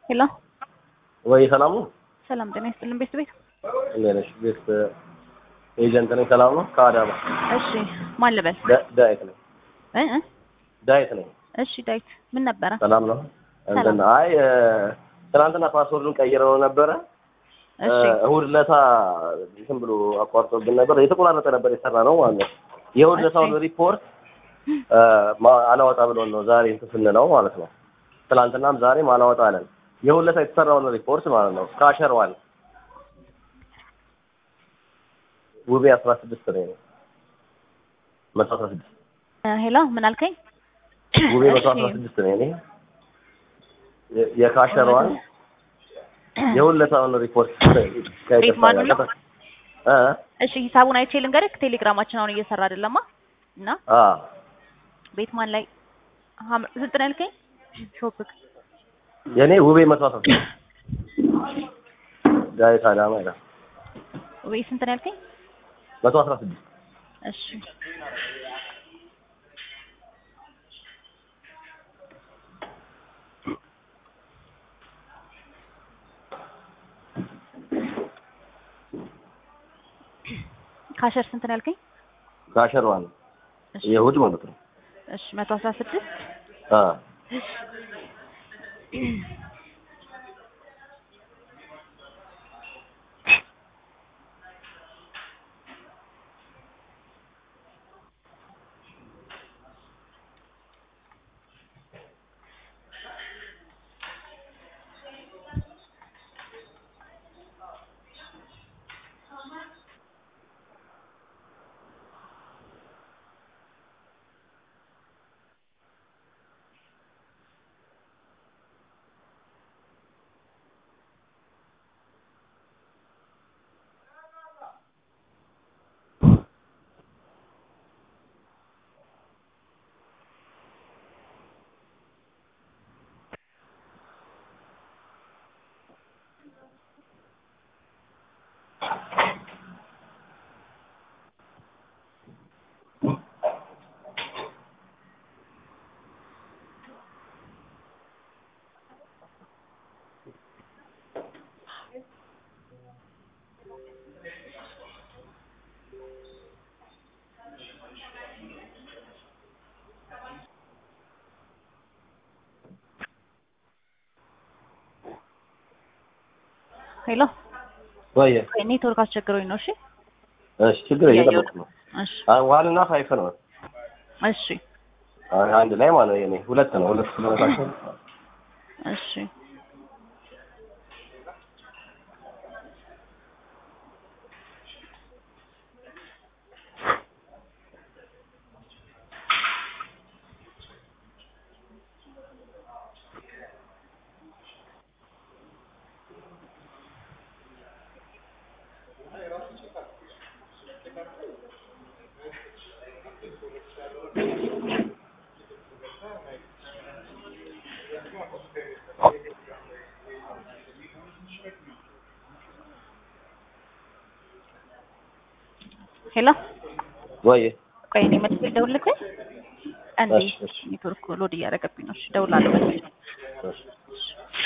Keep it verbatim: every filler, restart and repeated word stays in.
ሄሎ ወይ ሰላም ነው? ሰላም ጤና ይስጥልን። ቤት ቤት እንዴት ነሽ? ቤት ኤጀንት ነኝ። ሰላም ነው? ከአዳማ። እሺ ማን ልበል? ዳዊት ነኝ። እ እ ዳዊት ነኝ። እሺ ዳዊት ምን ነበረ? ሰላም ነው? እንትን አይ ትናንትና ፓስወርዱን ቀይረው ነበረ። እሺ እሁድ ለታ ዝም ብሎ አቋርጦብን ነበር። የተቆራረጠ ነበር የሰራ ነው ማለት ነው። የእሁድ ለታውን ሪፖርት አላወጣ ብሎን ነው ዛሬ እንትን ስንለው ማለት ነው። ትናንትናም ዛሬም አላወጣ አለን። የእሁድ ለታ የተሰራውን ሪፖርት ማለት ነው። ካሸርዋል ውቤ አስራ ስድስት ነው መቶ አስራ ስድስት ሄሎ ምን አልከኝ? ውቤ መቶ አስራ ስድስት ነው እኔ የካሸርዋል የሁለታውን ሪፖርት ቤት ማን ነው? እ እሺ ሂሳቡን አይቼ ልንገርህ። ቴሌግራማችን አሁን እየሰራ አይደለማ እና አ ቤት ማን ላይ ስንት ነው ያልከኝ? ሾፕክ የኔ ውቤ መቶ አስራ ስድስት ዳዊት አዳማ ይላል። ውቤ ስንት ነው ያልከኝ? መቶ አስራ ስድስት እሺ ካሸር ስንት ነው ያልከኝ? ካሸር ዋን የእሁድ ማለት ነው። እሺ መቶ አስራ ስድስት አ ሄሎ ወይ ኔትወርክ አስቸግሮኝ ነው። እሺ እሺ ችግር እየጠበቅኩ ነው። እሺ ዋን እና ፋይፍ ነው። እሺ አንድ ላይ ማለት የኔ ሁለት ነው። ሁለት ስለሆነታቸው እሺ ሄሎ ወይ ቆይ እኔ መጥቼ ልደውልልህ። አንዴ ኔትወርክ ሎድ እያደረገብኝ ነው። እሺ እደውላለሁ።